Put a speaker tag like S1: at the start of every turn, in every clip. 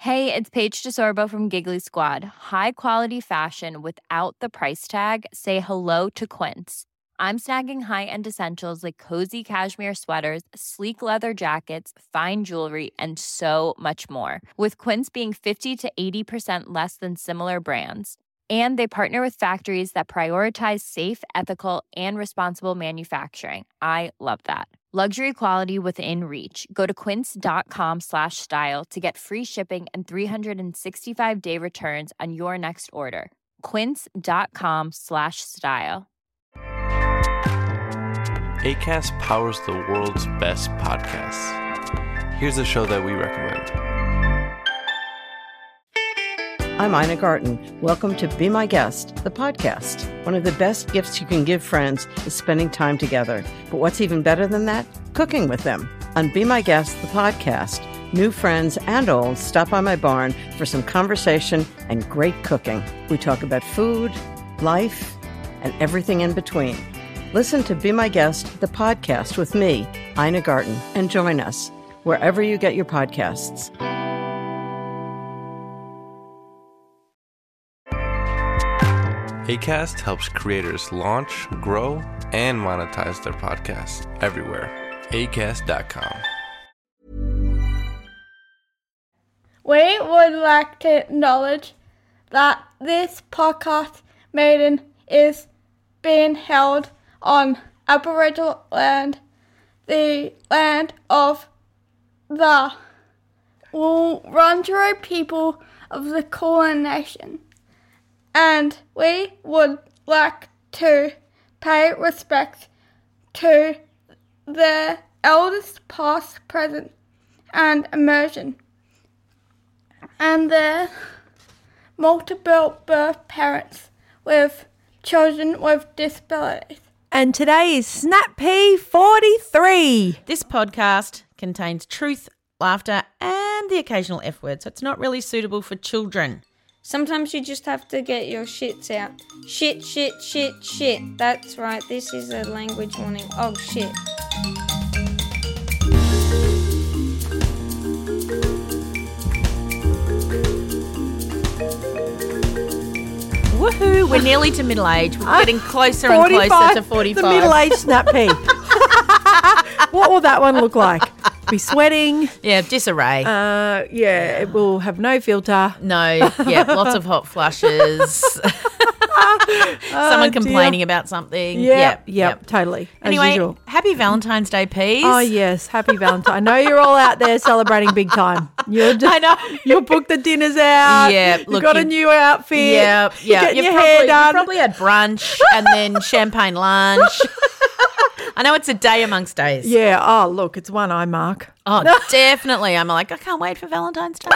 S1: Hey, it's Paige DeSorbo from Giggly Squad. High quality fashion without the price tag. Say hello to Quince. I'm snagging high-end essentials like cozy cashmere sweaters, sleek leather jackets, fine jewelry, and so much more. With Quince being 50 to 80% less than similar brands. And they partner with factories that prioritize safe, ethical, and responsible manufacturing. I love that. Luxury quality within reach. Go to quince.com/style to get free shipping and 365-day returns on your next order. Quince.com/style.
S2: Acast powers the world's best podcasts. Here's a show that we recommend.
S3: I'm Ina Garten. Welcome to Be My Guest, the podcast. One of the best gifts you can give friends is spending time together. But what's even better than that? Cooking with them. On Be My Guest, the podcast, new friends and old stop by my barn for some conversation and great cooking. We talk about food, life, and everything in between. Listen to Be My Guest, the podcast with me, Ina Garten, and join us wherever you get your podcasts.
S2: Acast helps creators launch, grow, and monetize their podcasts everywhere. Acast.com.
S4: We would like to acknowledge that this podcast meeting is being held on Aboriginal land, the land of the Wurundjeri people of the Kulin Nation. And we would like to pay respect to the elders past, present, and emerging, and their multiple birth parents with children with disabilities.
S5: And today is Snap P43.
S6: This podcast contains truth, laughter, and the occasional F word, so it's not really suitable for children.
S7: Sometimes you just have to get your shits out. Shit, shit, shit, shit. That's right, this is a language warning. Oh, shit.
S6: Woohoo, we're nearly to middle age. We're getting closer and closer to 45.
S5: The middle-aged Snap P. What will that one look like? Be sweating.
S6: Yeah, disarray.
S5: It will have no filter.
S6: No, yeah, lots of hot flushes. Someone complaining about something.
S5: Yep, totally.
S6: Anyway,
S5: as usual.
S6: Happy Valentine's Day, Peas.
S5: Oh, yes, happy Valentine. I know you're all out there celebrating big time.
S6: I know.
S5: You'll book the dinners out.
S6: Yeah,
S5: You've got a new outfit.
S6: Yeah.
S5: Getting your hair done.
S6: You probably had brunch and then champagne lunch. I know it's a day amongst days.
S5: Yeah. Oh, look, it's one I mark.
S6: Oh, definitely. I'm like, I can't wait for Valentine's Day.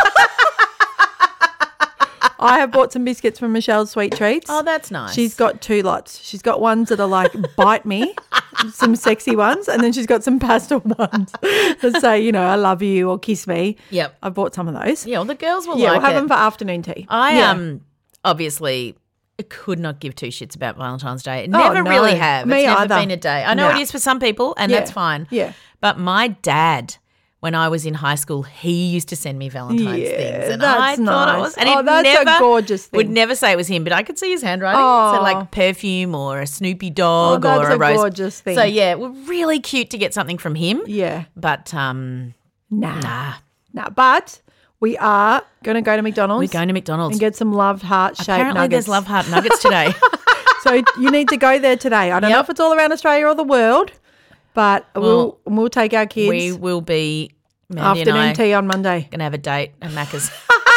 S5: I have bought some biscuits from Michelle's Sweet Treats.
S6: Oh, that's nice.
S5: She's got two lots. She's got ones that are like bite me, some sexy ones, and then she's got some pastel ones that say, you know, I love you or kiss me.
S6: Yep.
S5: I bought some of those.
S6: Yeah, well, the girls will
S5: Yeah,
S6: like
S5: we'll have
S6: it.
S5: them for afternoon tea.
S6: I obviously could not give two shits about Valentine's Day. Never
S5: no.
S6: really have.
S5: Me
S6: it's never
S5: either.
S6: been a day. I know it is for some people, and that's fine.
S5: Yeah.
S6: But my dad, when I was in high school, he used to send me Valentine's things. And
S5: that's
S6: I thought it
S5: nice.
S6: was. And
S5: Oh,
S6: it
S5: that's a
S6: never,
S5: gorgeous thing.
S6: would never say it was him, but I could see his handwriting.
S5: Oh.
S6: So like perfume or a Snoopy dog
S5: Oh,
S6: or
S5: that's
S6: a rose.
S5: gorgeous thing.
S6: So yeah, it was really cute to get something from him.
S5: Yeah.
S6: But
S5: Nah. But we are going to go to McDonald's.
S6: we're going to McDonald's.
S5: and get some loved heart-shaped
S6: Apparently
S5: nuggets.
S6: there's Love Heart Nuggets today.
S5: So you need to go there today. I don't know if it's all around Australia or the world, but we'll take our kids.
S6: We will be Mandy and
S5: afternoon
S6: I
S5: tea on Monday.
S6: Gonna have a date at Macca's.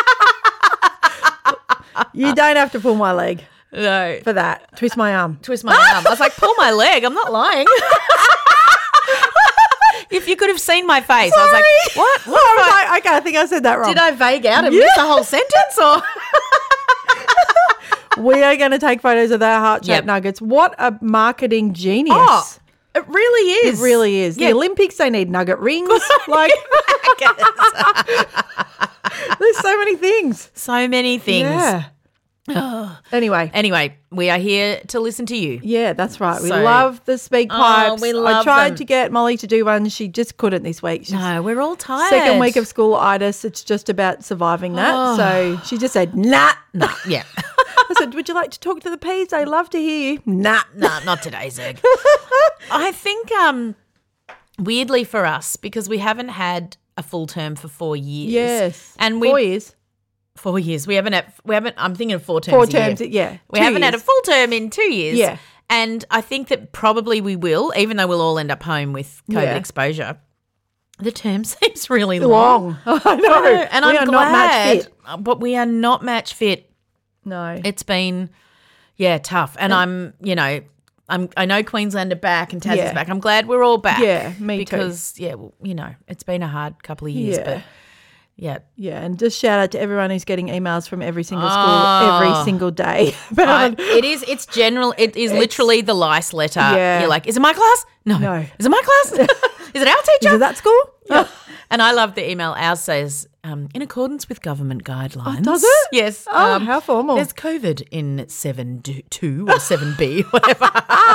S5: You don't have to pull my leg
S6: No.
S5: for that. Twist my arm.
S6: Twist my arm. I was like, pull my leg. I'm not lying. If you could have seen my face, I was like, what?
S5: I was like, okay, I think I said that wrong.
S6: Did I vague out and miss the whole sentence? Or
S5: We are going to take photos of their heart-shaped
S6: Yep.
S5: nuggets. What a marketing genius.
S6: Oh, it really is.
S5: It really is.
S6: Yeah.
S5: The Olympics, they need nugget rings. Like, there's so many things.
S6: So many things.
S5: Yeah. Anyway,
S6: we are here to listen to you.
S5: yeah, that's right. We
S6: So-
S5: love the speak pipes.
S6: we
S5: I
S6: love
S5: tried
S6: them.
S5: to get Molly to do one. She just couldn't this week. She's
S6: No, we're all tired.
S5: second week of school-itis. It's just about surviving that. So she just said, nah.
S6: Yeah.
S5: I said, would you like to talk to the P's? They love to hear you. Nah.
S6: No, not today, Zeg. I think weirdly for us, because we haven't had a full term for 4 years.
S5: Yes.
S6: And
S5: 4 years.
S6: 4 years. We haven't I'm thinking of 4 terms.
S5: 4
S6: a year.
S5: terms, yeah.
S6: We
S5: 2
S6: haven't had a
S5: years.
S6: full term in 2 years.
S5: Yeah.
S6: And I think that probably we will, even though we'll all end up home with COVID
S5: Yeah.
S6: exposure. The term seems really long.
S5: I know.
S6: And
S5: we
S6: I'm
S5: are
S6: glad,
S5: not match fit.
S6: but we are not match fit.
S5: No.
S6: It's been, tough. And I know Queensland are back and Tasmania's
S5: Yeah.
S6: back. I'm glad we're all back.
S5: Yeah, me too.
S6: because, it's been a hard couple of years.
S5: Yeah.
S6: But, yeah.
S5: Yeah, and just shout out to everyone who's getting emails from every single school every single day.
S6: It is literally the lice letter.
S5: Yeah.
S6: You're like, is it my class? No. Is it my class? Is it our teacher?
S5: Is it that school?
S6: Yeah. And I love the email. Ours says, in accordance with government guidelines.
S5: does it?
S6: Yes.
S5: Oh, how formal.
S6: There's COVID in 7.2 or 7B, whatever.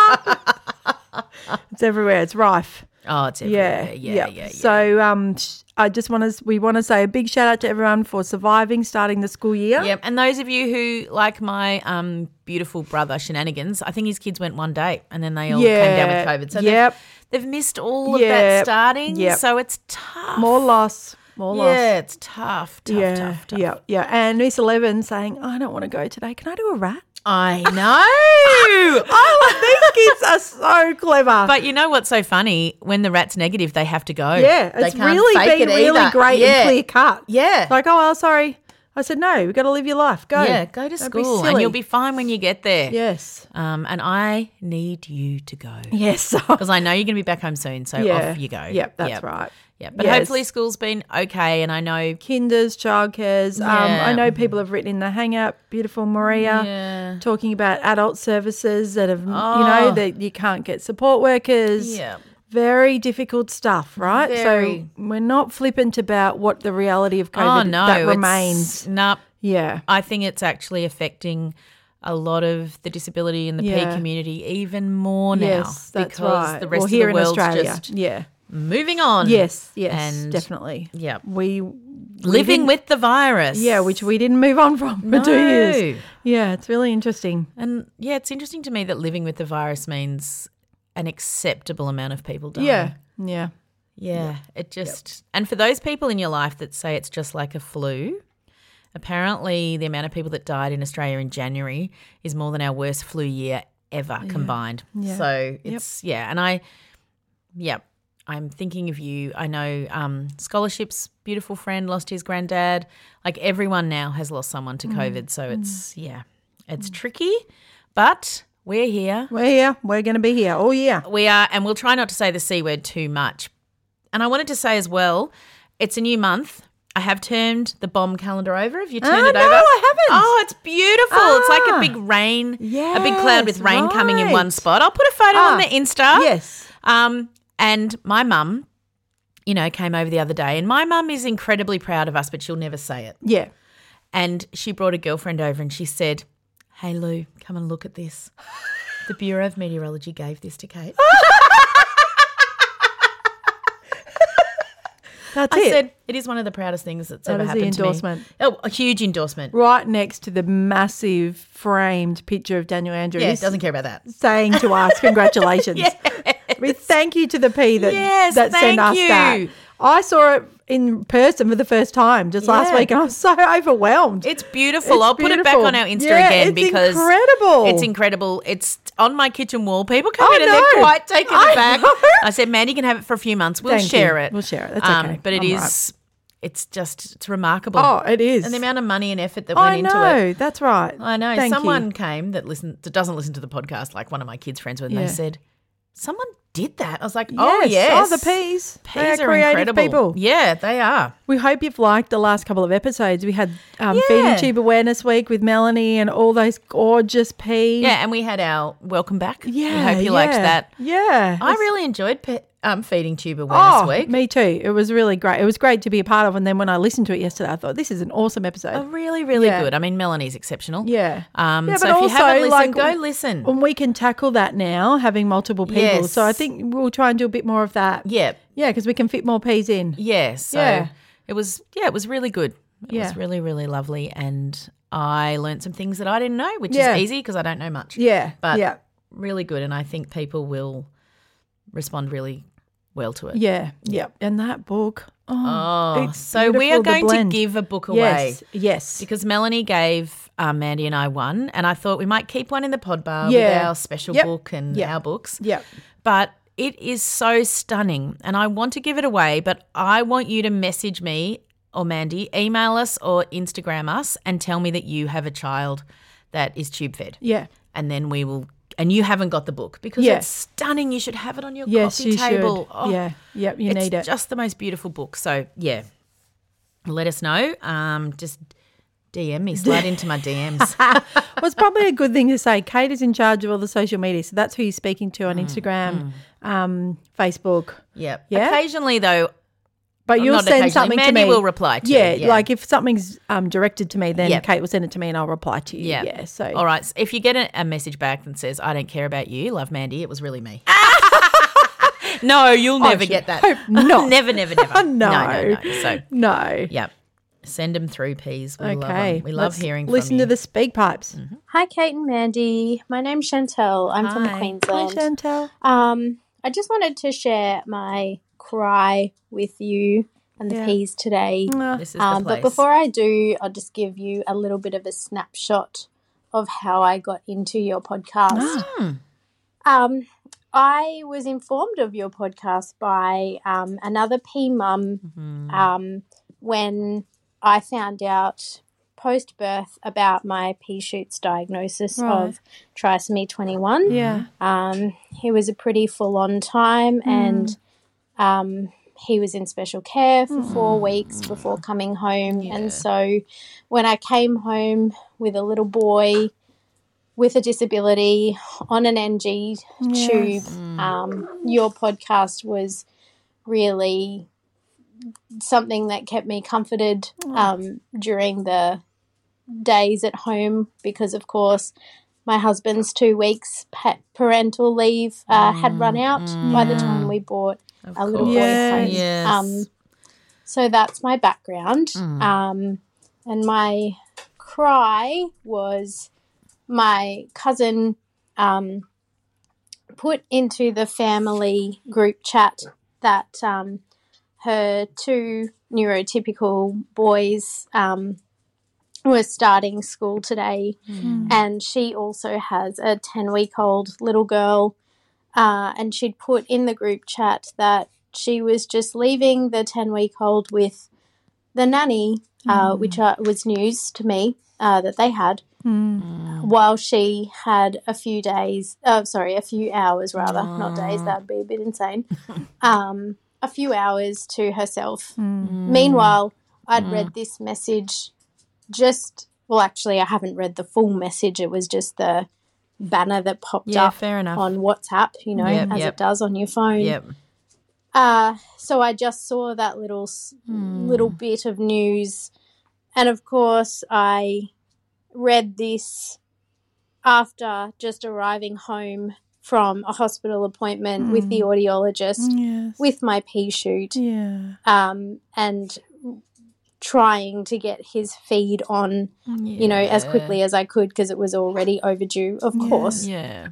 S5: It's everywhere. It's rife.
S6: Oh, it's everywhere. Yeah.
S5: So we want to say a big shout out to everyone for surviving, starting the school year.
S6: Yep. And those of you who, like my beautiful brother, Shenanigans, I think his kids went one day and then they all came down with COVID. So they've missed all of that starting.
S5: Yep.
S6: So it's tough.
S5: More loss.
S6: Yeah, it's tough.
S5: Yeah. And Miss 11 saying, I don't want to go today. Can I do a rat?
S6: I know.
S5: These kids are so clever.
S6: But you know what's so funny? When the rat's negative, they have to go.
S5: Yeah,
S6: They
S5: it's
S6: can't
S5: really
S6: fake
S5: been
S6: it
S5: really
S6: either.
S5: great and clear cut.
S6: Yeah.
S5: It's like, sorry. I said, no, we've got to live your life. Go.
S6: Yeah, go to
S5: Don't be
S6: school and
S5: silly.
S6: you'll be fine when you get there.
S5: Yes.
S6: And I need you to go.
S5: Yes.
S6: Because I know you're going to be back home soon, so off you go.
S5: Yep, that's right.
S6: Yeah, but
S5: Yes.
S6: hopefully school's been okay, and I know
S5: Kinders, childcares.
S6: Yeah.
S5: I know people have written in the Hangout, beautiful Maria, talking about adult services that have, that you can't get support workers.
S6: Yeah.
S5: Very difficult stuff, right?
S6: Very.
S5: So we're not flippant about what the reality of COVID that remains.
S6: No,
S5: Yeah.
S6: I think it's actually affecting a lot of the disability in the P community even more now.
S5: Yes, that's
S6: because
S5: right.
S6: the rest
S5: here
S6: of the
S5: in
S6: world's
S5: Australia.
S6: just moving on.
S5: Yes,
S6: And
S5: definitely.
S6: Yeah.
S5: We
S6: living
S5: didn't-
S6: with the virus.
S5: Yeah, which we didn't move on from for 2 years. Yeah, it's really interesting.
S6: And it's interesting to me that living with the virus means an acceptable amount of people dying.
S5: Yeah.
S6: Yeah, it just and for those people in your life that say it's just like a flu, apparently the amount of people that died in Australia in January is more than our worst flu year ever combined.
S5: Yeah.
S6: So it's I'm thinking of you. I know scholarships, beautiful friend lost his granddad. Like everyone now has lost someone to COVID. So it's tricky, but we're here.
S5: We're here. We're going to be here all year.
S6: We are, and we'll try not to say the C word too much. And I wanted to say as well, it's a new month. I have turned the bomb calendar over. Have you turned it over?
S5: No, I haven't.
S6: Oh, it's beautiful. It's like a big rain, a big cloud with
S5: Yes,
S6: rain coming in
S5: right.
S6: one spot. I'll put a photo on the Insta.
S5: Yes.
S6: And my mum, came over the other day, and my mum is incredibly proud of us, but she'll never say it.
S5: Yeah.
S6: And she brought a girlfriend over and she said, "Hey, Lou, come and look at this. The Bureau of Meteorology gave this to Kate."
S5: That's
S6: I
S5: it.
S6: said, it is one of the proudest things that's
S5: That
S6: ever
S5: is the
S6: happened to me.
S5: endorsement.
S6: Oh, a huge endorsement.
S5: Right next to the massive framed picture of Daniel Andrews.
S6: Yeah, doesn't care about that.
S5: Saying to us, congratulations. We thank you to the P that,
S6: Yes,
S5: that sent
S6: thank
S5: us
S6: you.
S5: that. I saw it in person for the first time just last
S6: Yeah.
S5: week and I was so overwhelmed.
S6: It's beautiful.
S5: It's
S6: I'll put it back
S5: beautiful.
S6: on our Insta
S5: Yeah,
S6: again
S5: it's
S6: because
S5: incredible.
S6: It's incredible. It's on my kitchen wall. People come
S5: I
S6: in and
S5: know.
S6: they're quite taken
S5: I
S6: aback.
S5: know.
S6: I said, "Mandy can have it for a few months. We'll
S5: Thank
S6: share
S5: you.
S6: it.
S5: We'll share it. That's okay.
S6: But
S5: I'm
S6: it's remarkable.
S5: Oh, it is.
S6: And the amount of money and effort that
S5: I
S6: went into
S5: know.
S6: it.
S5: That's right.
S6: I know.
S5: Thank
S6: Someone
S5: you.
S6: came that doesn't listen to the podcast, like one of my kids' friends, when they said, "Someone did that." I was like, "Oh, yes.
S5: Oh, the P's. They
S6: Peas
S5: are
S6: are
S5: creative
S6: incredible.
S5: people.
S6: Yeah, they are.
S5: We hope you've liked the last couple of episodes. We had Feeding Tube Awareness Week with Melanie and all those gorgeous P's.
S6: Yeah, and we had our welcome back.
S5: Yeah.
S6: We hope you liked that.
S5: Yeah.
S6: I really enjoyed Feeding Tube Awareness Week.
S5: Me too. It was really great. It was great to be a part of. And then when I listened to it yesterday, I thought this is an awesome episode.
S6: Really, really
S5: Yeah.
S6: good. I mean, Melanie's exceptional.
S5: Yeah.
S6: So
S5: but
S6: if you
S5: also,
S6: haven't listened,
S5: like,
S6: go listen.
S5: And we can tackle that now, having multiple people.
S6: Yes.
S5: So I think we'll try and do a bit more of that.
S6: Yeah.
S5: Yeah, because we can fit more peas in.
S6: Yeah. So
S5: Yeah.
S6: it was really good. It
S5: Yeah.
S6: was really, really lovely. And I learned some things that I didn't know, which
S5: Yeah.
S6: is easy because I don't know much.
S5: Yeah.
S6: But
S5: yeah.
S6: really good. And I think people will respond really well to it.
S5: Yeah. Yeah. And that book.
S6: Oh,
S5: it's
S6: so we
S5: beautiful,
S6: are
S5: the
S6: going to
S5: blend.
S6: give a book away.
S5: Yes.
S6: Because Melanie gave Mandy and I one, and I thought we might keep one in the pod bar
S5: Yeah.
S6: with our special
S5: Yep.
S6: book and
S5: Yep.
S6: our books.
S5: Yeah.
S6: But it is so stunning, and I want to give it away, but I want you to message me or Mandy, email us or Instagram us and tell me that you have a child that is tube fed.
S5: Yeah.
S6: And then we will, and you haven't got the book because
S5: Yeah.
S6: it's stunning. You should have it on your
S5: Yes,
S6: coffee
S5: you
S6: table.
S5: should. Yeah. Yep. You need it.
S6: It's just the most beautiful book. So, yeah, let us know. Just DM me, slide into my DMs.
S5: Well, it's probably a good thing to say. Kate is in charge of all the social media, so that's who you're speaking to on Instagram, Facebook.
S6: Yeah.
S5: Yeah?
S6: Occasionally, though,
S5: But you'll
S6: not
S5: send
S6: occasionally,
S5: something
S6: Mandy
S5: to me.
S6: will reply to
S5: yeah,
S6: you.
S5: like if something's directed to me, then
S6: Yep.
S5: Kate will send it to me and I'll reply to you.
S6: Yeah.
S5: Yeah. So
S6: All right. So if you get a message back that says, I don't care about you, love Mandy, it was really me. No, you'll never get that.
S5: hope not.
S6: Never, never, never.
S5: No.
S6: No. So,
S5: no.
S6: yeah. Send them through, please. We love
S5: Okay.
S6: 'em. We love
S5: Let's
S6: hearing from
S5: listen
S6: you.
S5: to the speak pipes.
S8: Hi, Kate and Mandy. My name's Chantel. I'm from
S6: Hi.
S5: Hi,
S8: Queensland.
S5: Chantel.
S8: I just wanted to share my cry with you and the
S5: Yeah.
S8: peas today.
S6: This is the place.
S8: But before I do, I'll just give you a little bit of a snapshot of how I got into your podcast. I was informed of your podcast by another pea mum when I found out post-birth about my pea shoots diagnosis of trisomy 21.
S5: Yeah.
S8: It was a pretty full-on time and he was in special care for 4 weeks before coming home. And so when I came home with a little boy with a disability on an NG tube, your podcast was really something that kept me comforted during the days at home because, of course, my husband's 2 weeks parental leave had run out by the time we brought a little boy home.
S6: Yes.
S8: So that's my background. And my cry was my cousin put into the family group chat that her 2 neurotypical boys were starting school today, and she also has a 10-week-old little girl, and she'd put in the group chat that she was just leaving the 10-week-old with the nanny, which was news to me that they had, while she had a few hours rather, not days, that would be a bit insane, a few hours to herself. Meanwhile, I'd read this message actually I haven't read the full message. It was just the banner that popped up
S6: fair enough.
S8: on WhatsApp, as it does on your phone.
S6: Yep.
S8: So I just saw that little bit of news, and of course I read this after just arriving home from a hospital appointment with the audiologist with my pea shoot, and trying to get his feed on, as quickly as I could because it was already overdue, of course.
S6: Yeah.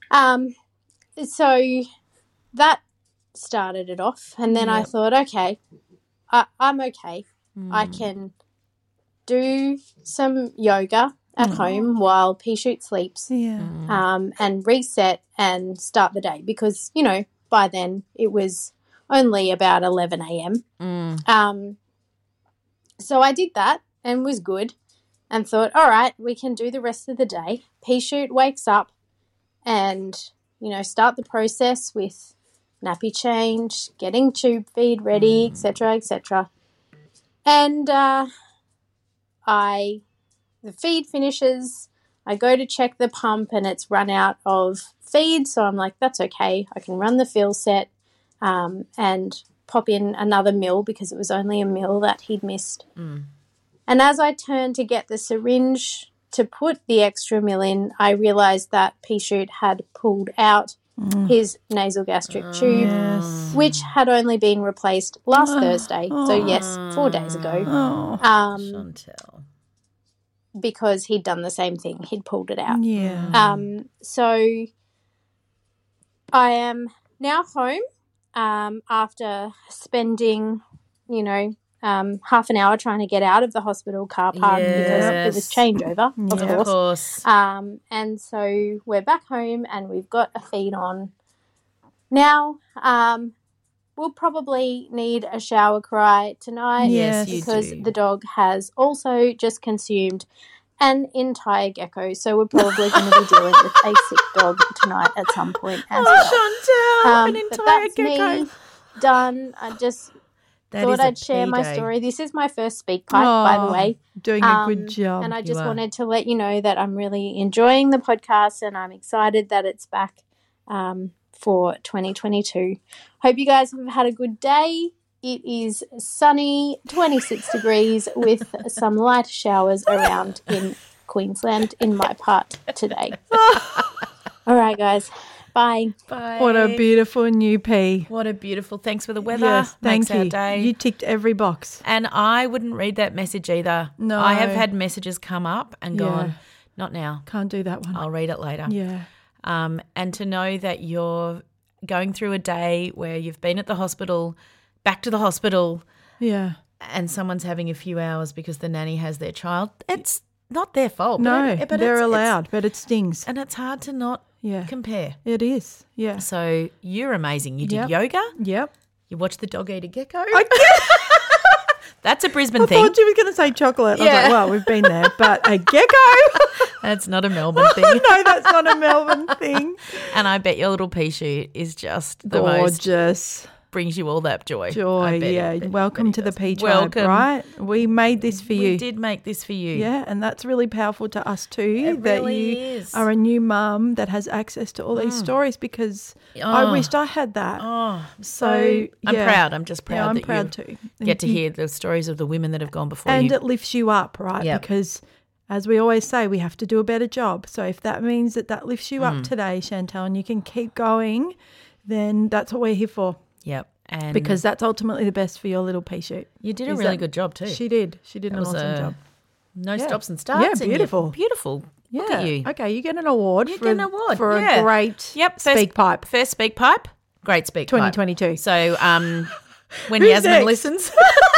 S8: So that started it off, and then I thought, okay, I'm okay. I can do some yoga at home while pea shoot sleeps, and reset and start the day because, by then it was only about 11 a.m. So I did that and was good and thought, all right, we can do the rest of the day. Pea shoot wakes up and, start the process with nappy change, getting tube feed ready, etc., etc. And the feed finishes, I go to check the pump and it's run out of feed, so I'm like, that's okay, I can run the fill set. and pop in another meal because it was only a meal that he'd missed. And as I turned to get the syringe to put the extra meal in, I realised that Pea-Shoot had pulled out his nasal gastric tube, which had only been replaced last Thursday. So, yes, 4 days ago.
S6: Chantel.
S8: Because he'd done the same thing. He'd pulled it out.
S5: Yeah.
S8: So I am now home after spending, half an hour trying to get out of the hospital car park because it was changeover, of course. And so we're back home and we've got a feed on. Now, we'll probably need a shower cry tonight because the dog has also just consumed an entire gecko. So we're probably going to be dealing with a sick dog tonight at some point as well.
S6: Chantel, an entire
S8: but that's
S6: gecko.
S8: Me done. I just thought I'd share my story. This is my first speak pipe, by the way.
S5: Doing a good job.
S8: And I just wanted to let you know that I'm really enjoying the podcast and I'm excited that it's back for 2022. Hope you guys have had a good day. It is sunny, 26 degrees with some light showers around in Queensland in my part today. All right, guys. Bye.
S6: Bye.
S5: What a beautiful new pea.
S6: What a beautiful. Thanks for the weather.
S5: Yes, thank
S6: Makes our
S5: you.
S6: day.
S5: You ticked every box.
S6: And I wouldn't read that message either.
S5: No.
S6: I have had messages come up and gone, not now.
S5: Can't do that one.
S6: I'll read it later.
S5: Yeah.
S6: And to know that you're going through a day where you've been at the hospital, back to the hospital, and someone's having a few hours because the nanny has their child, it's not their fault.
S5: No,
S6: but
S5: they're
S6: it's
S5: allowed, but it stings.
S6: And it's hard to not compare.
S5: It is, yeah.
S6: So you're amazing. You did yoga.
S5: Yep.
S6: You watched the dog eat a gecko. That's a Brisbane
S5: I
S6: thing.
S5: thought you were going to say chocolate. I was like, well, we've been there, but a gecko?
S6: That's not a Melbourne thing.
S5: No, that's not a Melbourne thing.
S6: And I bet your little Pea-Shoot is just the most,
S5: gorgeous.
S6: brings you all that joy.
S5: Joy,
S6: I bet
S5: Welcome
S6: it
S5: to the
S6: does.
S5: Pea Tribe,
S6: Welcome.
S5: right? We made this for you.
S6: We did make this for you.
S5: Yeah, and that's really powerful to us too,
S6: It
S5: that
S6: really
S5: you
S6: is.
S5: are a new mum that has access to all these stories because I wished I had that.
S6: Oh,
S5: So
S6: I'm
S5: yeah.
S6: proud. I'm just proud
S5: Yeah, I'm
S6: that
S5: proud
S6: you
S5: too.
S6: get to
S5: And
S6: hear the stories of the women that have gone before
S5: and
S6: you.
S5: it lifts you up, right?
S6: Yep.
S5: Because as we always say, we have to do a better job. So if that means that lifts you up today, Chantel, and you can keep going, then that's what we're here for.
S6: Yep. And
S5: Because that's ultimately the best for your little Pea-Shoot.
S6: you did a really good job too.
S5: She did. She did an
S6: was
S5: awesome job.
S6: No stops and starts.
S5: Yeah,
S6: and you're
S5: beautiful.
S6: beautiful.
S5: Yeah.
S6: Look at you.
S5: Okay, you get an award.
S6: You
S5: for
S6: get an award,
S5: for
S6: yeah.
S5: a great
S6: Yep.
S5: speak pipe.
S6: First speak pipe. Great speak pipe.
S5: 2022.
S6: So when
S5: Who's
S6: Yasmin
S5: next?
S6: listens.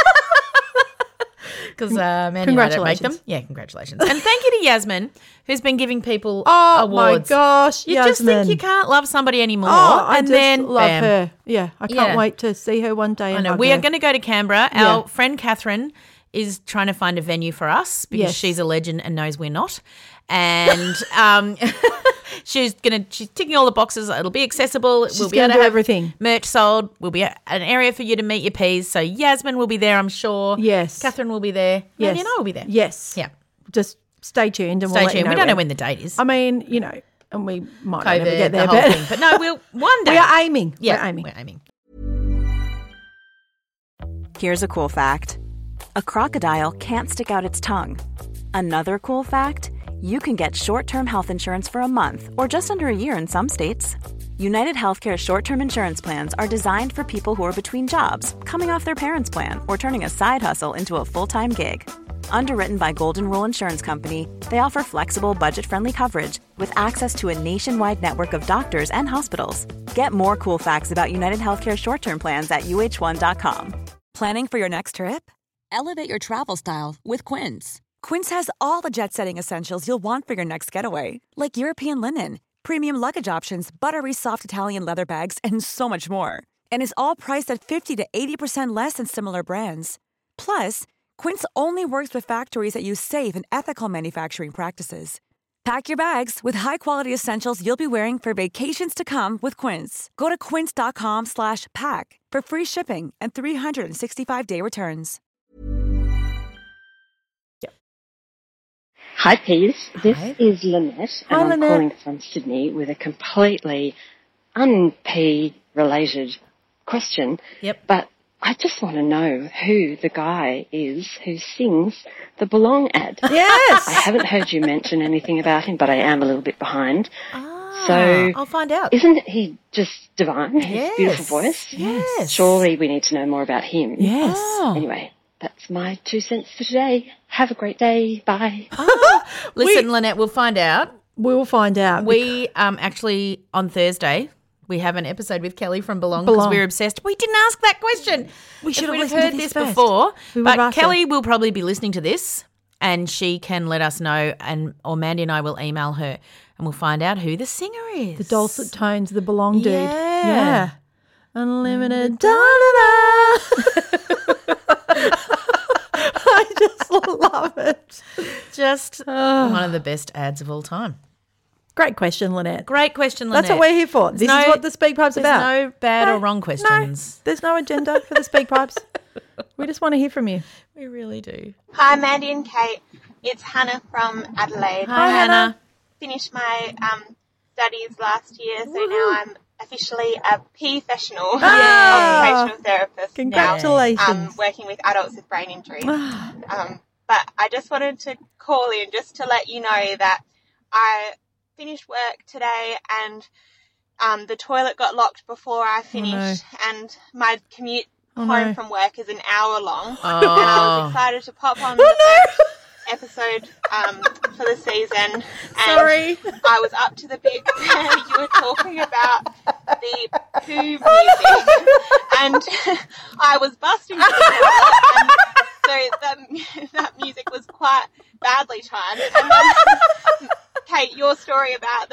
S6: Because Mandy and I don't make them.
S5: Congratulations.
S6: Yeah, congratulations. And thank you to Yasmin, who's been giving people
S5: Oh
S6: awards.
S5: my gosh,
S6: You just think
S5: Yasmin.
S6: you can't love somebody anymore.
S5: Oh, I
S6: and
S5: just
S6: then
S5: love
S6: bam.
S5: her. Yeah, I can't
S6: Yeah.
S5: wait to see her one day.
S6: I
S5: and
S6: know.
S5: hug
S6: We
S5: her.
S6: are going to go to Canberra.
S5: Yeah.
S6: Our friend Catherine is trying to find a venue for us because
S5: Yes.
S6: she's a legend and knows we're not. And she's ticking all the boxes. It'll be accessible.
S5: She's
S6: we'll be
S5: gonna
S6: able to
S5: do
S6: have
S5: everything.
S6: merch sold. We'll be at an area for you to meet your peas. So Yasmin will be there, I'm sure.
S5: Yes.
S6: Catherine will be there.
S5: Yes.
S6: Mandy and I will be there.
S5: Yes.
S6: Yeah.
S5: Just stay tuned and
S6: Stay
S5: we'll let you
S6: tuned.
S5: know
S6: We don't know
S5: when.
S6: when the date is.
S5: I mean, and we might not
S6: COVID,
S5: never get there,
S6: the whole
S5: but
S6: thing. But no, we'll one day.
S5: we are aiming.
S6: Yeah,
S5: We're aiming.
S6: We're aiming.
S9: Here's a cool fact. A crocodile can't stick out its tongue. Another cool fact, you can get short-term health insurance for a month or just under a year in some states. United Healthcare short-term insurance plans are designed for people who are between jobs, coming off their parents' plan, or turning a side hustle into a full-time gig. Underwritten by Golden Rule Insurance Company, they offer flexible, budget-friendly coverage with access to a nationwide network of doctors and hospitals. Get more cool facts about United Healthcare short-term plans at uh1.com.
S10: Planning for your next trip? Elevate your travel style with Quince. Quince has all the jet-setting essentials you'll want for your next getaway, like European linen, premium luggage options, buttery soft Italian leather bags, and so much more. And is all priced at 50 to 80% less than similar brands. Plus, Quince only works with factories that use safe and ethical manufacturing practices. Pack your bags with high-quality essentials you'll be wearing for vacations to come with Quince. Go to quince.com/pack for free shipping and 365-day returns.
S11: Hi, Peas. This
S6: Hi.
S11: is Lynette, and
S5: Hi,
S11: I'm
S5: Lynette.
S11: calling from Sydney with a completely un-pea related question.
S6: Yep.
S11: But I just want to know who the guy is who sings the Belong ad.
S5: Yes.
S11: I haven't heard you mention anything about him, but I am a little bit behind. So
S6: I'll find out.
S11: Isn't he just divine? His
S6: Yes.
S11: beautiful voice?
S6: Yes.
S11: Surely we need to know more about him.
S5: Yes.
S11: Anyway, that's my 2 cents for today. Have a great day. Bye.
S6: Listen, Lynette, we'll find out.
S5: We'll find out.
S6: We actually, on Thursday, we have an episode with Kelly from Belong because
S5: Belong.
S6: we're obsessed. We didn't ask that question.
S5: We should have
S6: We'd
S5: listened to
S6: heard
S5: this
S6: this
S5: first.
S6: before.
S5: We would have
S6: But
S5: asked her.
S6: Kelly will probably be listening to this and she can let us know, or Mandy and I will email her and we'll find out who the singer is.
S5: The dulcet tones, the Belong dude.
S6: Yeah.
S5: Yeah. Unlimited da-da-da. I just love it.
S6: Just one of the best ads of all time.
S5: Great question, Lynette.
S6: Great question, Lynette.
S5: That's what we're here for. This is what the Speak Pipe's about.
S6: There's no bad
S5: No,
S6: or wrong questions.
S5: No, there's no agenda for the Speak Pipes. We just want to hear from you.
S6: We really do.
S12: Hi, Mandy and Kate. It's Hannah from Adelaide.
S6: Hi, Hannah.
S12: Finished my studies last year, so now I'm officially a professional occupational therapist.
S5: Congratulations.
S12: Now, working with adults with brain injuries. But I just wanted to call in just to let you know that I finished work today and the toilet got locked before I finished and my commute home from work is an hour long. And I was excited to pop on the first episode for the season. And
S5: Sorry.
S12: I was up to the bit where you were talking about the poo music and I was busting to the toilet and so that music was quite badly timed. And then, Kate, your story about the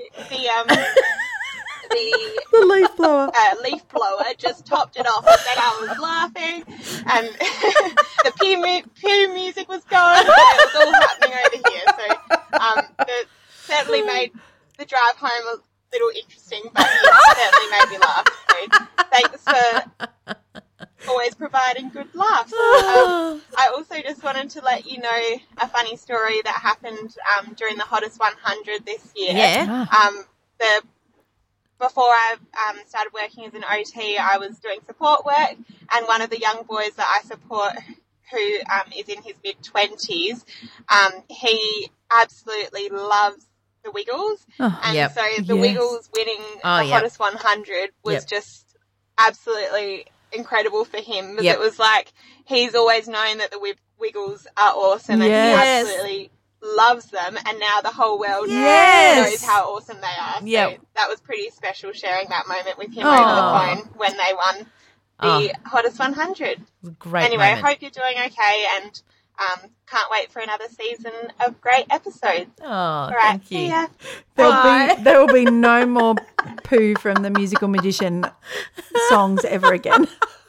S5: leaf blower.
S12: Leaf blower just topped it off. And then I was laughing, and the poo music was going. And it was all happening over here. So that certainly made the drive home a little interesting, but it certainly made me laugh. So thanks for always providing good laughs. I also just wanted to let you know a funny story that happened during the Hottest 100 this year.
S6: Yeah.
S12: Before I started working as an OT, I was doing support work, and one of the young boys that I support, who is in his mid-20s, he absolutely loves the Wiggles, and so the Wiggles winning the Hottest 100 was just absolutely incredible for him, because it was like he's always known that the Wiggles are awesome and he absolutely loves them, and now the whole world knows how awesome they are. So that was pretty special, sharing that moment with him over the phone when they won the Hottest 100.
S6: Great
S12: anyway,
S6: moment.
S12: I hope you're doing okay, and can't wait for another season of great episodes.
S6: Oh,
S12: All right,
S6: thank you.
S12: see ya.
S5: There will be no more poo from the Musical Magician songs ever again.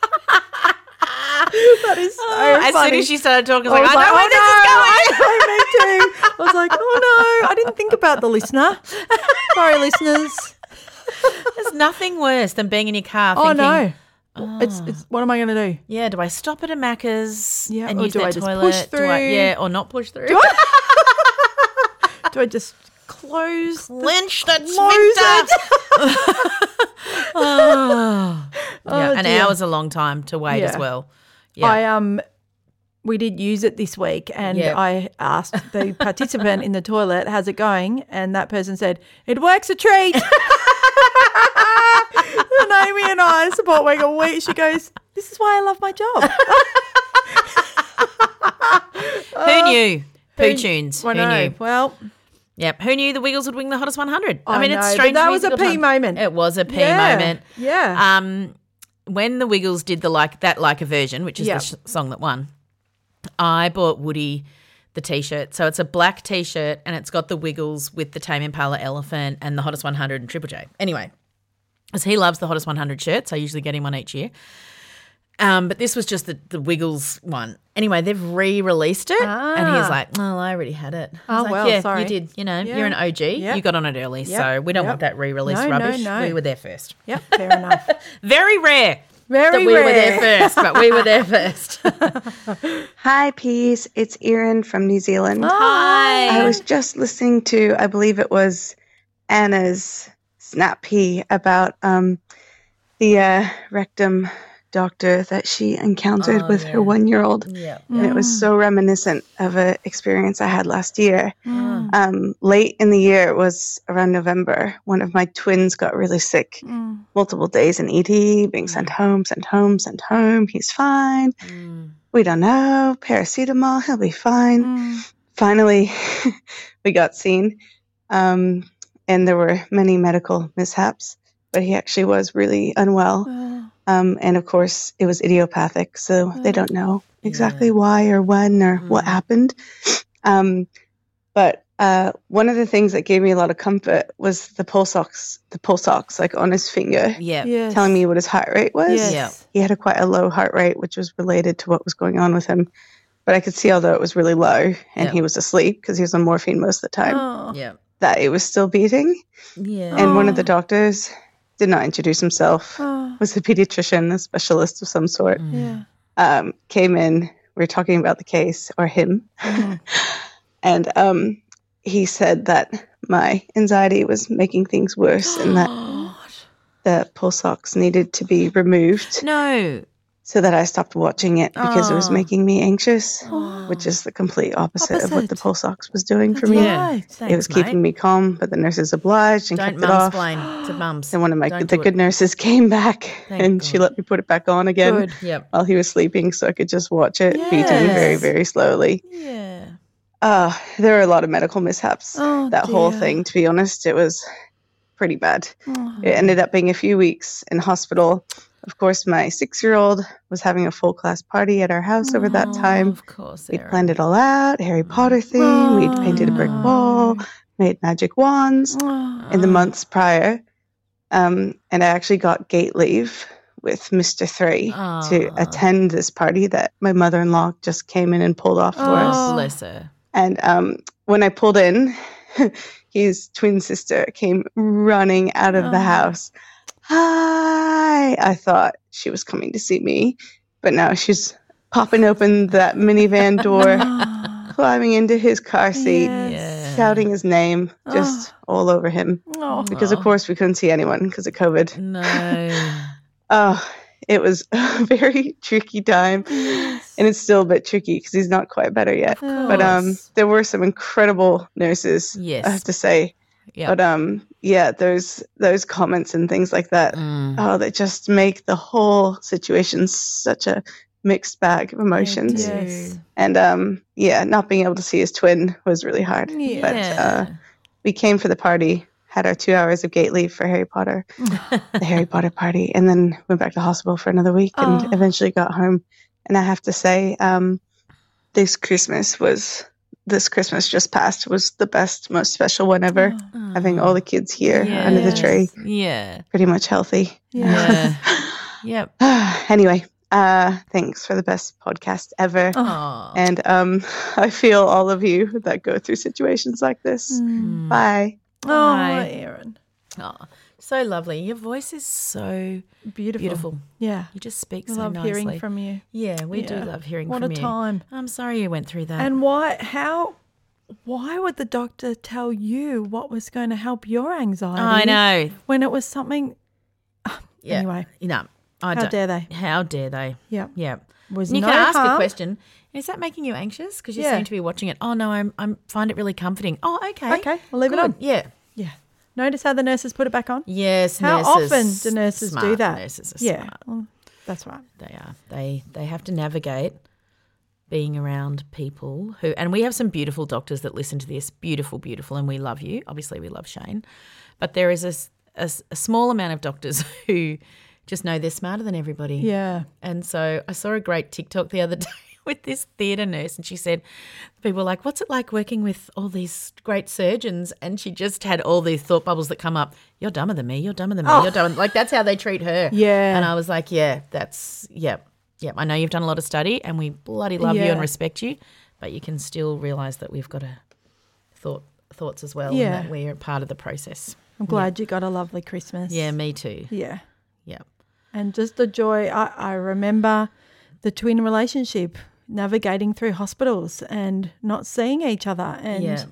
S5: That is so
S6: as
S5: funny.
S6: soon as she started talking, I was like, I know
S5: oh,
S6: where this is going.
S5: I know, me too. I was like, oh no, I didn't think about the listener. Sorry, listeners.
S6: There's nothing worse than being in your car
S5: Oh
S6: thinking,
S5: no. It's what am I going to do?
S6: yeah, do I stop at a Macca's and
S5: or
S6: use
S5: do
S6: that
S5: I just
S6: toilet?
S5: push through?
S6: Or not push through?
S5: Do I just close
S6: Clench that
S5: close
S6: sphincter? An
S5: dear.
S6: hour's a long time to wait as
S5: Yeah.
S6: well. Yeah.
S5: We did use it this week, and
S6: Yeah.
S5: I asked the participant in the toilet, how's it going? And that person said, it works a treat. And Amy and I support work a week. She goes, this is why I love my job.
S6: Who knew? Poo tunes.
S5: I
S6: Who
S5: know.
S6: knew?
S5: Well,
S6: Yep. Who knew the Wiggles would win the Hottest 100?
S5: I
S6: mean,
S5: know,
S6: it's
S5: but
S6: strange.
S5: that was a
S6: musical
S5: P
S6: time.
S5: moment.
S6: It was a P
S5: Yeah.
S6: moment.
S5: Yeah.
S6: When the Wiggles did the Like a version, which is the song that won, I bought Woody the T-shirt. So it's a black T-shirt and it's got the Wiggles with the Tame Impala elephant and the Hottest 100 and Triple J. Anyway, as he loves the Hottest 100 shirts, I usually get him one each year. But this was just the Wiggles one. Anyway, they've re-released it and he's like, oh, I already had it. I was like, yeah,
S5: sorry.
S6: you did. You know,
S5: Yeah.
S6: you're an OG.
S5: Yep.
S6: You got on it early.
S5: Yep.
S6: So we don't
S5: Yep.
S6: want that re-release
S5: No,
S6: rubbish.
S5: no.
S6: We were there first.
S5: Yep, fair enough.
S6: Very rare.
S5: Very
S6: that we
S5: rare.
S6: were there first, but we were there first.
S13: Hi, Peas. It's Erin from New Zealand.
S6: Hi.
S13: I was just listening to, I believe it was Anna's Snap Pea about the the rectum doctor that she encountered with her 1-year-old.
S6: Yeah.
S13: And it was so reminiscent of an experience I had last year. Late in the year, it was around November, one of my twins got really sick. Multiple days in ED, being sent home. He's fine. We don't know. Paracetamol, he'll be fine. Finally, we got seen. And there were many medical mishaps, but he actually was really unwell. And of course, it was idiopathic, so they don't know exactly why or when or what happened. But one of the things that gave me a lot of comfort was the pulse ox like on his finger, telling me what his heart rate was. He had quite a low heart rate, which was related to what was going on with him. But I could see, although it was really low and he was asleep because he was on morphine most of the time, that it was still beating. And one of the doctors did not introduce himself, was a pediatrician, a specialist of some sort, came in, we were talking about the case, or him, and he said that my anxiety was making things worse and that the pulse ox needed to be removed. So that I stopped watching it because it was making me anxious, which is the complete opposite of what the pulse ox was doing for me. It was keeping me calm, but the nurses obliged and kept it off.
S6: Don't mansplain to mums.
S13: And one of the good nurses came back and she let me put it back on again while he was sleeping so I could just watch it beating very, very slowly. There were a lot of medical mishaps. That whole thing, to be honest, it was pretty bad. It ended up being a few weeks in hospital. Of course, my 6-year-old was having a full class party at our house over that time.
S6: Of course,
S13: we'd planned it all out, Harry Potter theme. We'd painted a brick wall, made magic wands in the months prior. And I actually got gate leave with Mr. 3 to attend this party that my mother-in-law just came in and pulled off for us.
S6: Bless her.
S13: And when I pulled in, his twin sister came running out of the house. Hi! I thought she was coming to see me, but now she's popping open that minivan door, climbing into his car seat, shouting his name just all over him. Because, of course, we couldn't see anyone because of COVID. It was a very tricky time, and it's still a bit tricky because he's not quite better yet. But there were some incredible nurses, I have to say. But those comments and things like that, that just make the whole situation such a mixed bag of emotions. And not being able to see his twin was really hard. But we came for the party, had our 2 hours of gate leave for Harry Potter, the Harry Potter party, and then went back to hospital for another week and eventually got home. And I have to say, this Christmas just passed was the best, most special one ever. Having all the kids here under the tree. Pretty much healthy. Anyway, thanks for the best podcast ever. And I feel all of you that go through situations like this. Bye.
S5: Erin.
S6: So lovely. Your voice is so beautiful.
S5: Yeah.
S6: You just speak
S5: I
S6: so
S5: love
S6: nicely.
S5: hearing from you.
S6: Yeah, we do love hearing
S5: what
S6: from
S5: a
S6: you.
S5: time.
S6: I'm sorry you went through that.
S5: And why would the doctor tell you what was going to help your anxiety?
S6: I know.
S5: When it was something. Anyway.
S6: No.
S5: How dare they?
S6: How dare they?
S5: Yeah.
S6: Yeah.
S5: Was
S6: and you
S5: no
S6: can ask
S5: harm.
S6: a question. Is that making you anxious? Because you seem to be watching it. Oh, no, I find it really comforting. Oh, okay.
S5: Okay, I'll leave it on.
S6: Yeah.
S5: Yeah. Notice how the nurses put it back on?
S6: Yes,
S5: how
S6: nurses.
S5: often do nurses
S6: smart.
S5: do that?
S6: Nurses are
S5: smart.
S6: Well,
S5: that's right.
S6: They are. They have to navigate being around people who, and we have some beautiful doctors that listen to this, beautiful, and we love you. Obviously, we love Shane. But there is a small amount of doctors who just know they're smarter than everybody.
S5: Yeah.
S6: And so I saw a great TikTok the other day with this theatre nurse, and she said, people were like, what's it like working with all these great surgeons? And she just had all these thought bubbles that come up. You're dumber than me. You're dumber than me. You're dumber. Like, that's how they treat her.
S5: Yeah.
S6: And I was like, I know you've done a lot of study and we bloody love you and respect you, but you can still realise that we've got thoughts as well and that we're part of the process.
S5: I'm glad you got a lovely Christmas.
S6: Yeah, me too.
S5: Yeah.
S6: Yeah.
S5: And just the joy. I remember the twin relationship, navigating through hospitals and not seeing each other and,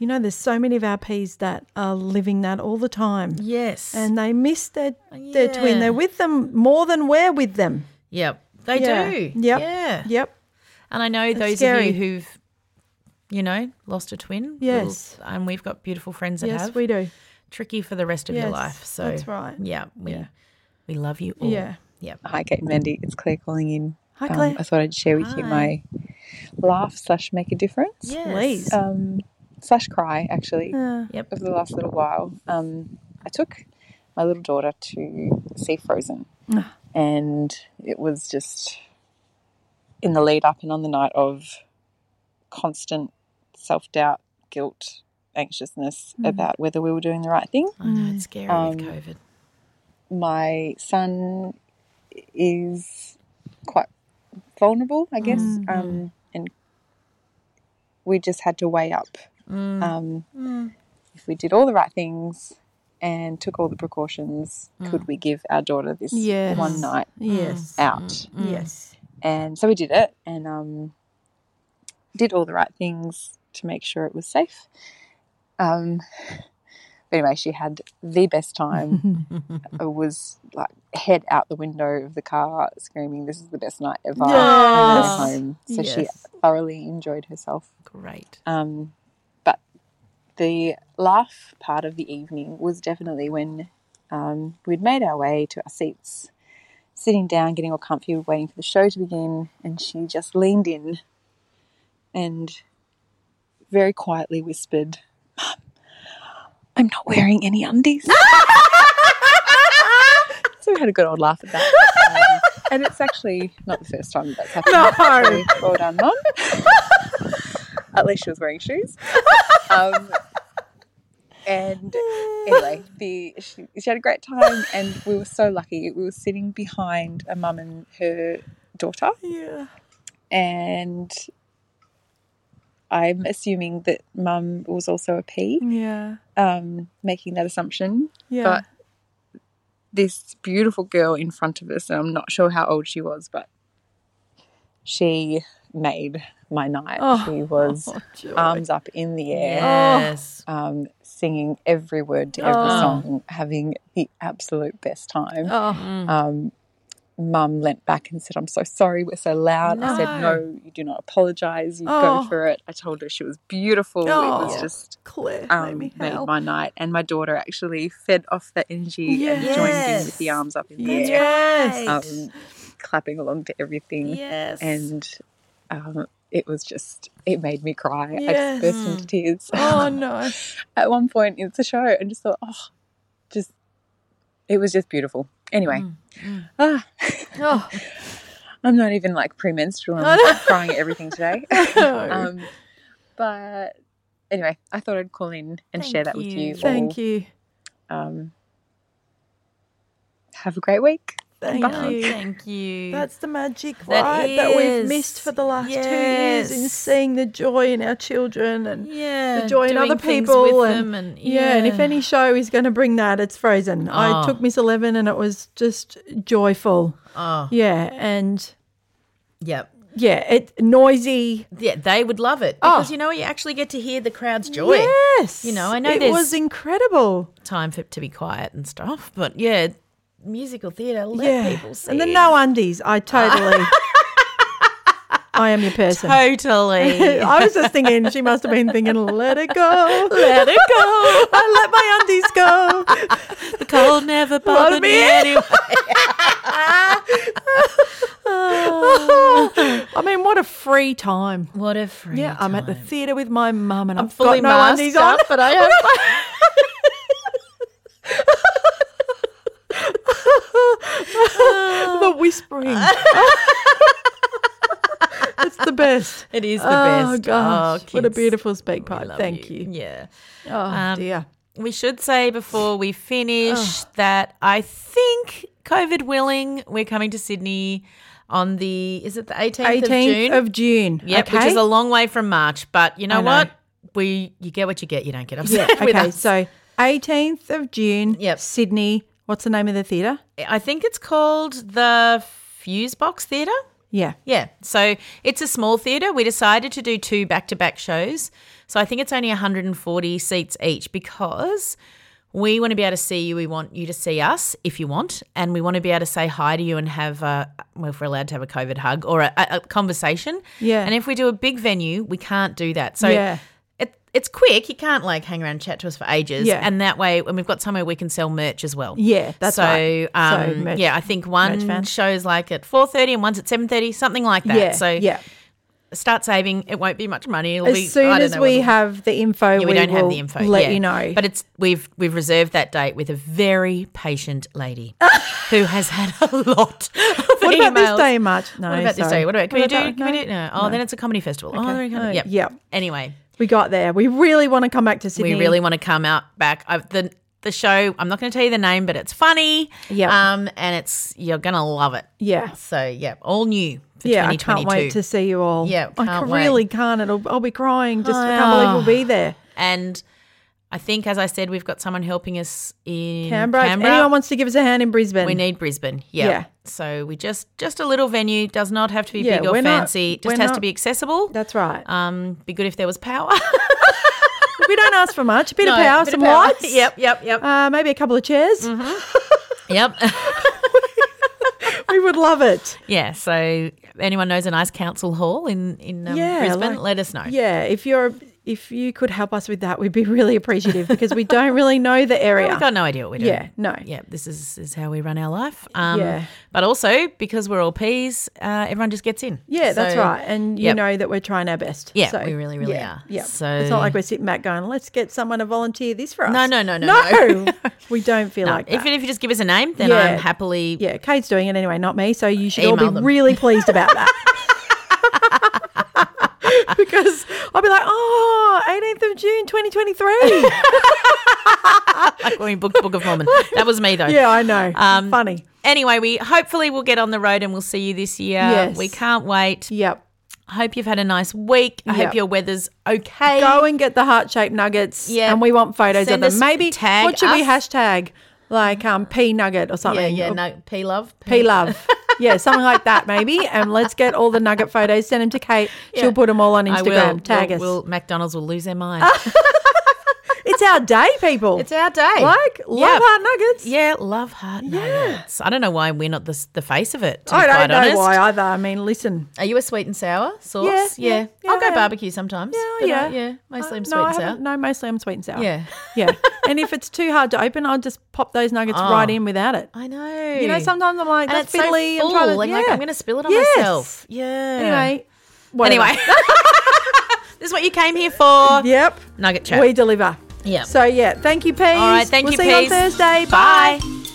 S5: You know, there's so many of our Ps that are living that all the time.
S6: Yes.
S5: And they miss their twin. They're with them more than we're with them.
S6: Yep, they do.
S5: Yep.
S6: Yeah.
S5: Yep.
S6: And I know those
S5: scary.
S6: of you who've, lost a twin.
S5: Yes.
S6: And we've got beautiful friends that have.
S5: Yes, we do.
S6: Tricky for the rest of your life. So
S5: that's right.
S6: Yeah, we love you all.
S5: Yeah.
S6: Yep.
S14: Hi, Kate and Mandy. It's Claire calling in.
S5: Hi, Claire.
S14: I thought I'd share with you my laugh/make a difference.
S6: Yes.
S5: Please.
S14: /cry, actually, over the last little while. I took my little daughter to see Frozen, and it was just in the lead up and on the night of constant self-doubt, guilt, anxiousness about whether we were doing the right thing.
S6: I know, it's scary with COVID.
S14: My son is quite vulnerable, I guess, and we just had to weigh up if we did all the right things and took all the precautions, could we give our daughter this one night out?
S5: Yes.
S14: And so we did it and did all the right things to make sure it was safe. But anyway, she had the best time. It was like head out the window of the car screaming, "This is the best night ever."
S5: Yes.
S14: Home. So she thoroughly enjoyed herself.
S6: Great.
S14: But the laugh part of the evening was definitely when we'd made our way to our seats, sitting down, getting all comfy, waiting for the show to begin, and she just leaned in and very quietly whispered, "Mum, I'm not wearing any undies." So we had a good old laugh at that. And it's actually not the first time that's happened.
S5: No.
S14: So well done, Mum. At least she was wearing shoes. And anyway, she had a great time, and we were so lucky. We were sitting behind a mum and her daughter.
S5: Yeah.
S14: And I'm assuming that Mum was also a P.
S5: Yeah.
S14: Making that assumption.
S5: Yeah.
S14: But this beautiful girl in front of us, and I'm not sure how old she was, but she made my night. She was arms up in the air.
S6: Yes.
S14: Singing every word to every song, having the absolute best time. Mum leant back and said, "I'm so sorry, we're so loud."
S6: No.
S14: I said, "No, you do not apologise. You go for it." I told her she was beautiful. It was just
S5: Claire
S14: made my night. And my daughter actually fed off that energy and joined in with the arms up in the air, clapping along to everything.
S6: Yes.
S14: And it was just, it made me cry. I just burst into tears.
S5: Oh, no.
S14: At one point in the show, and just thought, it was just beautiful. Anyway, I'm not even like premenstrual. I'm crying at everything today. But anyway, I thought I'd call in and share that with you.
S5: Thank you.
S14: Have a great week.
S6: Thank you.
S5: That's the magic, right? That we've missed for the last 2 years in seeing the joy in our children and the joy in other people. And if any show is going to bring that, it's Frozen. I took Miss 11 and it was just joyful. Yeah, and it's noisy.
S6: Yeah, they would love it because you actually get to hear the crowd's joy.
S5: Yes,
S6: I know
S5: it was incredible.
S6: Time for it to be quiet and stuff, but musical theatre, let people see.
S5: And the no undies, I totally. I am your person.
S6: Totally.
S5: I was just thinking, she must have been thinking, let it go. Let it go. I let my undies go.
S6: The cold never bothered me anyway.
S5: I mean, what a free time.
S6: What a free time.
S5: I'm at the theatre with my mum and I've
S6: fully
S5: got no undies on.
S6: But I have
S5: the whispering. It's the best.
S6: It is the best.
S5: Oh, gosh.
S6: Kids,
S5: what a beautiful speak pipe. Thank you.
S6: Yeah.
S5: Oh, dear.
S6: We should say before we finish that I think, COVID willing, we're coming to Sydney on is it the 18th of June?
S5: 18th of June.
S6: Yep,
S5: okay.
S6: which is a long way from March. But you know what? You get what you get. You don't get upset with us.
S5: So 18th of June, Sydney. What's the name of the theatre?
S6: I think it's called the Fusebox Theatre.
S5: Yeah.
S6: Yeah. So it's a small theatre. We decided to do 2 back-to-back shows. So I think it's only 140 seats each because we want to be able to see you. We want you to see us if you want, and we want to be able to say hi to you and have if we're allowed to have a COVID hug or a conversation.
S5: Yeah.
S6: And if we do a big venue, we can't do that. So it's quick. You can't like hang around and chat to us for ages.
S5: Yeah.
S6: And that way, and we've got somewhere we can sell merch as well.
S5: Yeah, that's right. So merch,
S6: I think one show's like at 4:30 and one's at 7:30, something like that.
S5: Yeah.
S6: So start saving. It won't be much money. It'll
S5: as soon as we have the info,
S6: we don't have the info.
S5: Let you know.
S6: But we've reserved that date with a very patient lady who has had a lot of
S5: What
S6: emails.
S5: about this day in March? No,
S6: what about this day? What about? Can we do?
S5: No.
S6: Oh, then it's a comedy festival.
S5: Okay.
S6: Oh, there we go.
S5: Yep.
S6: Anyway,
S5: we got there. We really want to come back to Sydney.
S6: We really want to come back. The show, I'm not going to tell you the name, but it's funny.
S5: Yeah.
S6: And you're going to love it.
S5: Yeah.
S6: So, all new for 2022.
S5: I can't wait to see you all.
S6: Yeah,
S5: I really can't. I'll be crying. I can't believe we'll be there.
S6: And I think, as I said, we've got someone helping us in
S5: Canberra. If anyone wants to give us a hand in Brisbane.
S6: We need Brisbane. Yeah. So we just a little venue. Does not have to be big or fancy. Just has to be accessible.
S5: That's right.
S6: Be good if there was power.
S5: We don't ask for much. A bit of power, some lights.
S6: Yep.
S5: Maybe a couple of chairs.
S6: Mm-hmm. Yep.
S5: We would love it.
S6: Yeah. So anyone knows a nice council hall in Brisbane, let us know.
S5: Yeah. If you could help us with that, we'd be really appreciative because we don't really know the area.
S6: We've got no idea what we're doing.
S5: Yeah, no.
S6: Yeah, this is how we run our life. But also, because we're all peas, everyone just gets in.
S5: Yeah, that's right. And you know that we're trying our best.
S6: Yeah, so, we really, really are.
S5: Yeah.
S6: So
S5: it's not like we're sitting back going, let's get someone to volunteer this for us.
S6: No.
S5: We don't feel like that.
S6: Even if you just give us a name, then I'm happily...
S5: Yeah, Kate's doing it anyway, not me. So you should all be really pleased about that. Because I'll be like, 18th of June, 2023.
S6: Like when we booked Book of Mormon. That was me, though.
S5: Yeah, I know. Funny.
S6: Anyway, we hopefully will get on the road and we'll see you this year.
S5: Yes.
S6: We can't wait.
S5: Yep.
S6: I hope you've had a nice week. I hope your weather's okay.
S5: Go and get the heart-shaped nuggets. Yeah. And we want photos of them. Maybe what should we hashtag? Like P nugget or something.
S6: Yeah, P love.
S5: P love. Yeah, something like that maybe. And let's get all the nugget photos. Send them to Kate. She'll put them all on Instagram. Tag us.
S6: McDonald's will lose their mind.
S5: It's our day, people.
S6: It's our day.
S5: Like, love heart nuggets.
S6: Yeah, love heart nuggets. I don't know why we're not the face of it, to
S5: I
S6: be quite
S5: don't
S6: honest.
S5: know why either. I mean, listen.
S6: Are you a sweet and sour sauce? Yeah. I'll go barbecue sometimes. Yeah. Mostly I'm sweet and sour.
S5: No, mostly I'm sweet and sour.
S6: Yeah.
S5: Yeah. And if it's too hard to open, I'll just pop those nuggets right in without it.
S6: I know.
S5: You know, sometimes I'm like, that's fiddly.
S6: So full. Like, I'm going to spill it on myself. Yeah.
S5: Anyway.
S6: This is what you came here for.
S5: Yep.
S6: Nugget chat.
S5: We deliver.
S6: Yeah.
S5: So, thank you, Peas.
S6: All right, thank you,
S5: Peas. We'll see you on Thursday.
S6: Bye.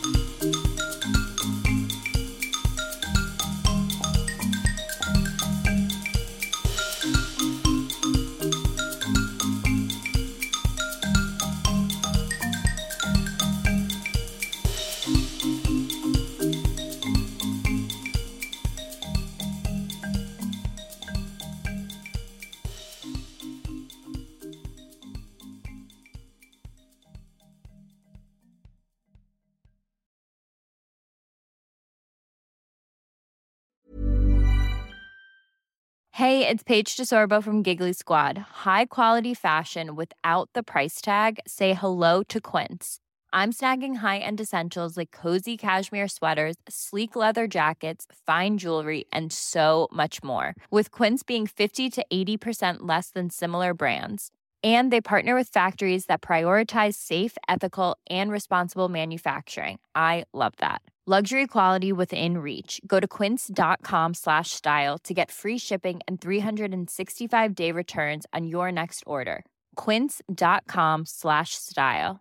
S1: Hey, it's Paige DeSorbo from Giggly Squad. High quality fashion without the price tag. Say hello to Quince. I'm snagging high-end essentials like cozy cashmere sweaters, sleek leather jackets, fine jewelry, and so much more. With Quince being 50 to 80% less than similar brands. And they partner with factories that prioritize safe, ethical, and responsible manufacturing. I love that. Luxury quality within reach. Go to quince.com/style to get free shipping and 365-day returns on your next order. Quince.com/style.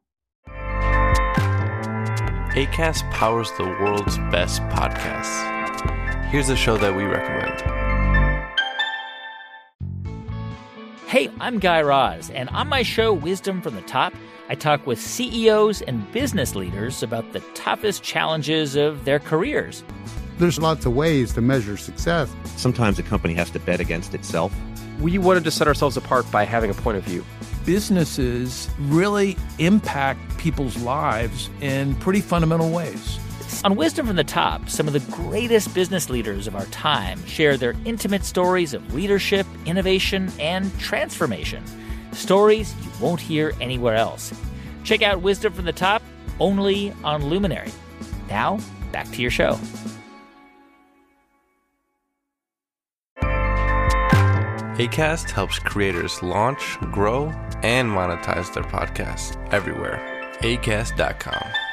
S2: Acast powers the world's best podcasts. Here's a show that we recommend.
S15: Hey, I'm Guy Raz, and on my show, Wisdom from the Top, I talk with CEOs and business leaders about the toughest challenges of their careers.
S16: There's lots of ways to measure success.
S17: Sometimes a company has to bet against itself.
S18: We wanted to set ourselves apart by having a point of view.
S19: Businesses really impact people's lives in pretty fundamental ways.
S15: On Wisdom from the Top, some of the greatest business leaders of our time share their intimate stories of leadership, innovation, and transformation. Stories you won't hear anywhere else. Check out Wisdom from the Top only on Luminary. Now, back to your show.
S2: Acast helps creators launch, grow, and monetize their podcasts everywhere. Acast.com.